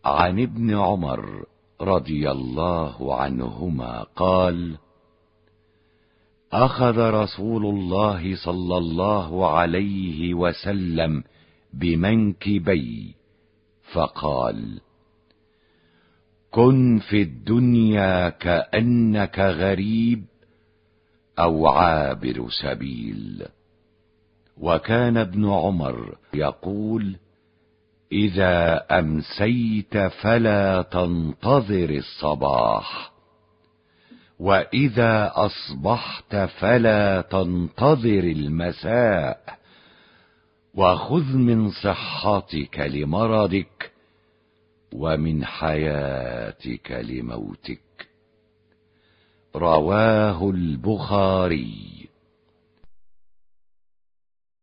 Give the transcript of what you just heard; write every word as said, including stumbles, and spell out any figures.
عن ابن عمر رضي الله عنهما قال: أخذ رسول الله صلى الله عليه وسلم بمنكبي فقال: كن في الدنيا كأنك غريب أو عابر سبيل. وكان ابن عمر يقول: إذا أمسيت فلا تنتظر الصباح، وإذا أصبحت فلا تنتظر المساء، وخذ من صحتك لمرضك ومن حياتك لموتك. رواه البخاري.